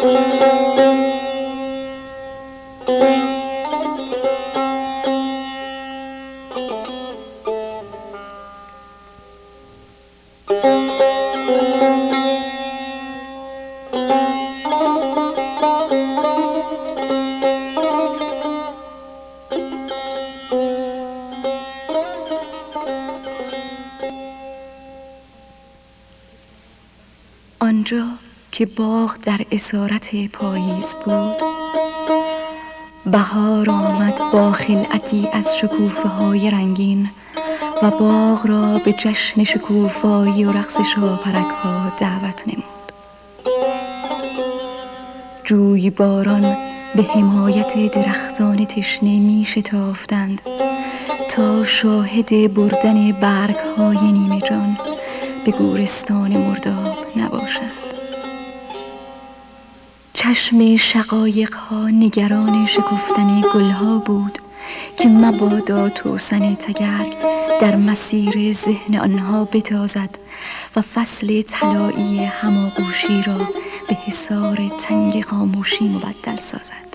آنجا که باغ در اسارت پاییز بود، بهار آمد با خلعتی از شکوفه‌های رنگین و باغ را به جشن شکوفایی و رقص شاپرک‌ها دعوت نمود. جوی باران به حمایت درختان تشنه می شتافتند تا شاهد بردن برگ‌های نیمه جان به گورستان مرداب نباشند. چشم شقایق‌ها نگران شکفتن گل‌ها بود که مبادا توسن تگرگ در مسیر ذهن آنها بتازد و فصل طلایی هماغوشی را به حصار تنگ خاموشی مبدل سازد.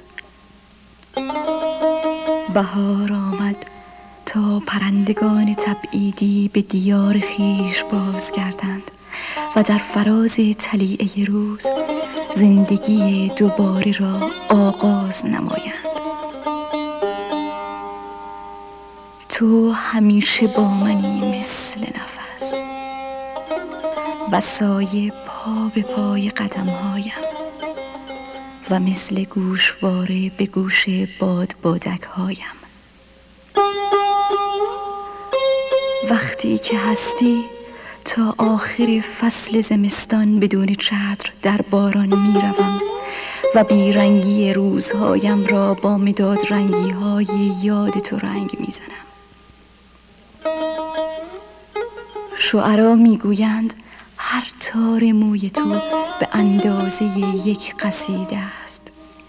بهار آمد تا پرندگان تبعیدی به دیار خویش بازگردند و در فراز طلیعه روز زندگی دوباره را آغاز نمایند. تو همیشه با منی مثل نفس و سایه پا به پای قدمهایم و مثل گوشواره به گوش بادبادک‌هایم. وقتی که هستی تا آخر فصل زمستان بدون چتر در باران می روم و بیرنگی روزهایم را با مداد رنگی های یاد تو رنگ می زنم. شعرا می گویند هر تار موی تو به اندازه یک قصیده است.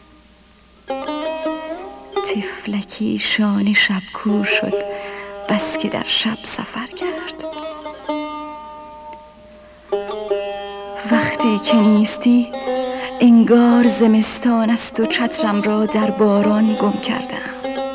طفلکی شانه شبکور شد بس که در شب سفر کرد. وقتی که نیستی انگار زمستان است و چترم را در باران گم کردم.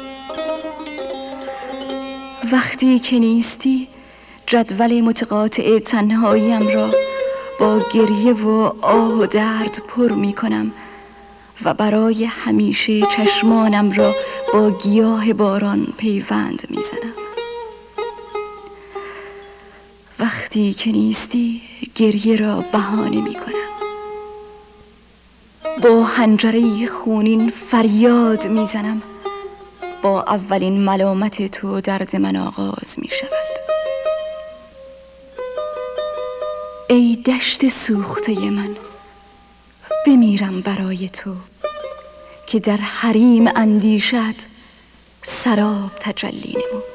وقتی که نیستی جدول متقاطع تنهاییم را با گریه و آه و درد پر می کنم و برای همیشه چشمانم را با گیاه باران پیوند می زنم. وقتی که نیستی گریه را بهانه می کنم. با حنجره خونین فریاد می زنم. با اولین ملامت تو درد من آغاز می شود. ای دشت سوخته من، بمیرم برای تو که در حریم اندیشت سراب تجلی نمود.